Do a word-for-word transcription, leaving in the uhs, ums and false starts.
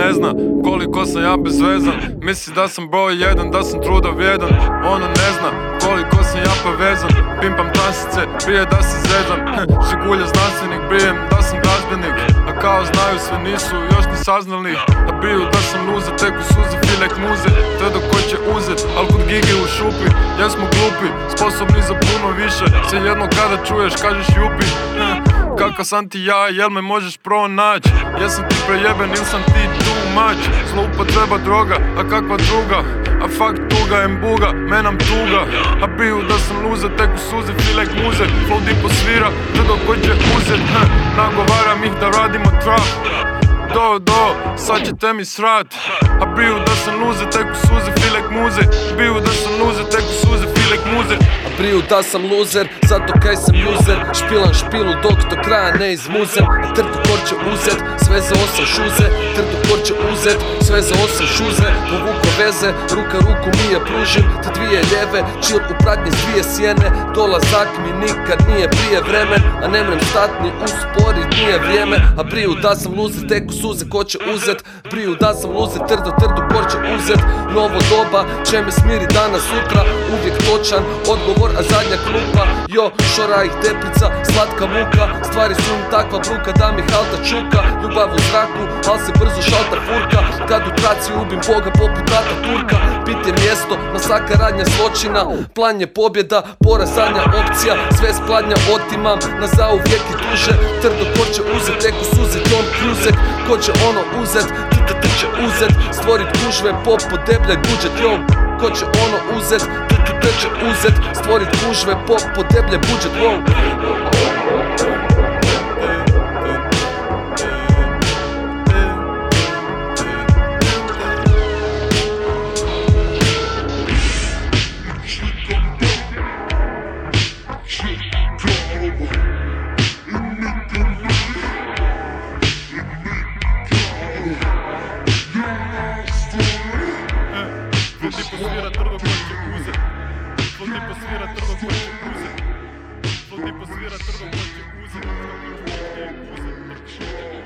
ne zna koliko sam ja bezvezan. Misli da sam broj jedan, da sam truda vrijedan. Ona ne zna koliko sam ja povezan. Pimpam tansice prije da se zezam. Žigulja znanstvenik, brijem da sam glazbenik. A kao znaju sve nisu još ni saznali. A biju da sam luze, teku suze, filek muze. Tvrdo ko će uzet, al kod gigi u šupi. Jesmo glupi, sposobni za puno više. Se jedno kada čuješ kažeš jupi. Kakav sam ti ja, jel me možeš pronać? Jesam ti prejeben ili sam ti too much? Zloupotreba droga, a kakva druga? A fuck tuga, embuga, menam tuga. A biju da sam luze, teku suze, filek muze. Flow dipo svira, tvrdo ko će uzet. Nagovaram ih da radimo trap. Do, do, sad ćete mi srat. A biju da sam luze, teku suze, filek muze. Biju da sam luze, teku suze, filek muze. A briju da sam loser, zato kaj sam user. Špilan špilu dok do kraja ne izmuzem. A trdu kor će uzet, sve za osam šuze. Trdu kor će uzet, sve za osam šuze. Povuko veze, ruka ruku mi je pružim. Te dvije ljeve, chill u pratnji s dvije sjene. Dolazak mi nikad nije prije vremen. A ne mrem stat ni usporit, nije vrijeme. A briju da sam loser, teku suze, ko će uzet? Briju da sam loser, trdo trdu kor će uzet. Novo doba, će me smiri danas sutra. Uvijek točan odgovor, a zadnja klupa. Jo, šora ih teplica, slatka muka. Stvari su im takva bruka da mi halta čuka. Ljubav u zraku, al se brzo šalta furka. Kad u traci ubim Boga poput tata Turka. Bit je mjesto, masaka radnja zločina. Plan je pobjeda, porazanja opcija. Sve spladnja otimam, na zauvijek i duže. Trdo ko će uzet, teku suze, Tom Cruise. Ko će ono uzet, t će uzet. Stvorit gužve, pop, podeblja, guđet, yo. Ko će ono uzet, t će uzet. Stvorit gužve, pop, podeblja, budžet, wow. Tipo svira trdo ko će uzet. Flow tipo svira trdo ko će uzet. Flow tipo svira trdo ko će uzet.